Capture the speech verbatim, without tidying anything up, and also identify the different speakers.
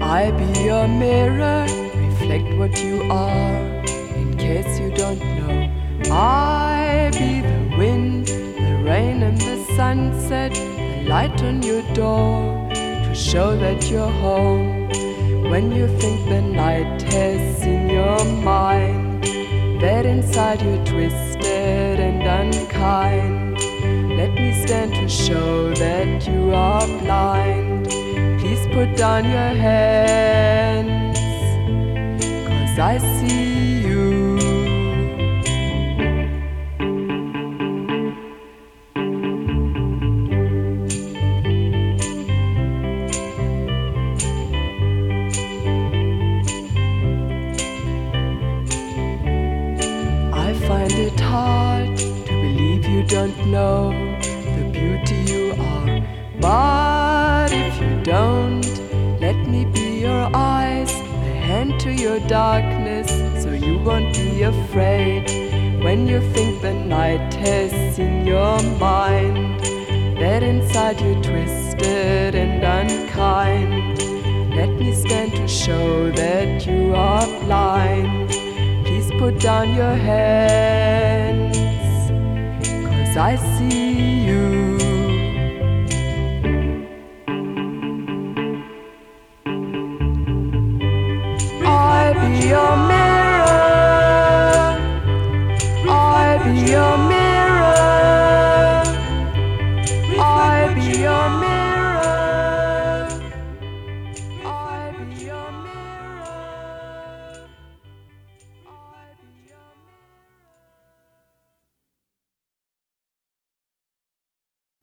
Speaker 1: I be your mirror, reflect what you are, in case you don't know. I be the wind, the rain and the sunset, the light on your door, to show that you're home. When you think the night has seen your mind, that inside you're twisted and unkind, let me stand to show that you are blind. Please put down your hands, 'cause I see you. I find it hard to believe you don't know the beauty you are. But if you don't, let me be your eyes, the hand to your darkness, so you won't be afraid. When you think the night has seen your mind, that inside you're twisted and unkind, let me stand to show that you are blind. Please put down your hands, 'cause I see you. I be your mirror, I be your mirror, I be your mirror.